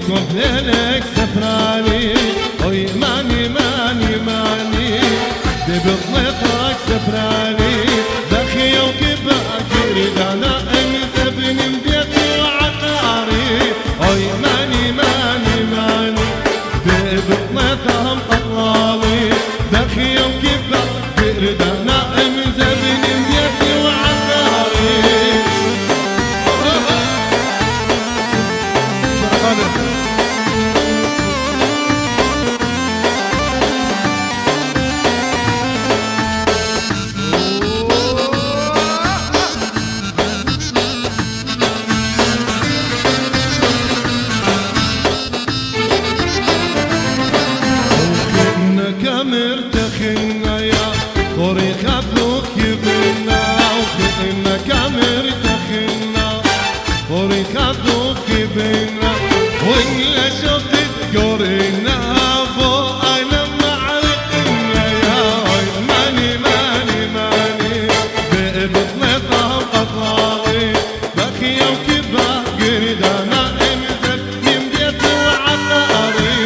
يطلب ليلك سفراني وي ماني ماني ماني ببطلتك سفراني بخي وكباكر دانا انت ابن بيتي وعقاري وي ماني ماني ماني ببطلتهم اطلالي بخي وكباكر دانا انت ابن بيتي وعقاري مرتخنا يا طريق ابوك يبنا وكأنك مرتخنا طريق ابوك يبنا وإلا شفت تقرنا فوق انا معرقنا يا ماني ماني ماني ببطنتها قطاري بخي وكبا قردانا امزك يمديت وعطاري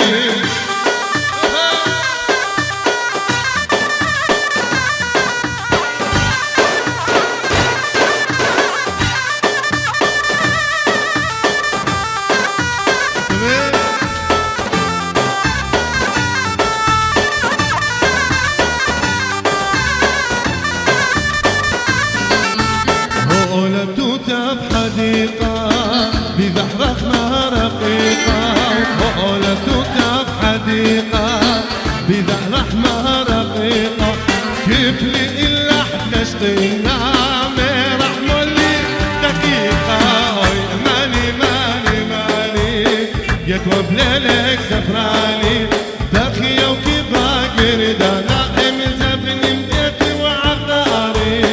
بحديقة بزحرخنا رقيقة وقولة توتا بحديقة بزحرخنا رقيقة كيف لي إلا حتشتينا مرحمة لي دقيقة ماني ماني ماني يكوب ليلك سفراني بخي وكبا قردانا امزة بن مديتي وعقاري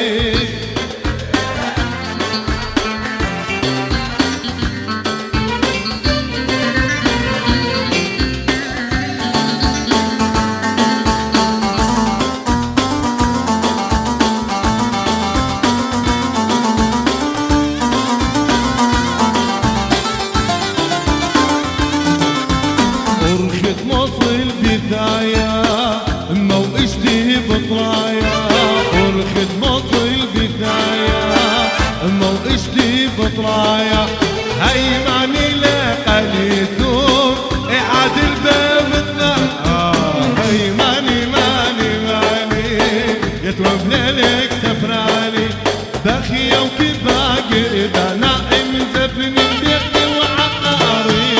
ورخت مصر البداية ما وقشتي بطرايا ورخت مصر البداية ما وقشتي بطرايا هاي معني لقليتون اعاد الباب هاي ماني ماني ماني يتوب ليلك سفراني بخي وكبا قردانا امزبن بيتي وعقاري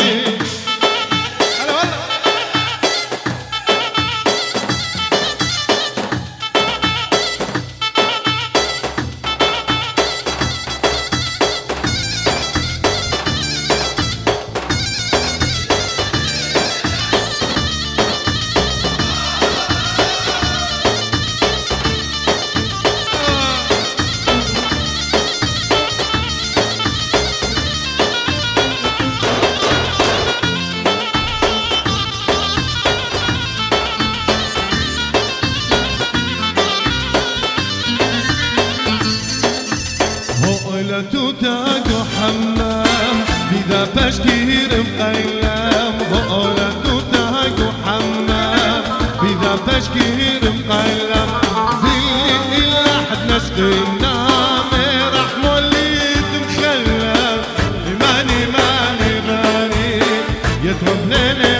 توتا حمام بذا بشكير مقيلام بقولة توتا حمام بذا بشكير مقيلام زي إلا حد نشقينا مرحمة اللي تمخلام ماني ماني ماني يتوب ليلي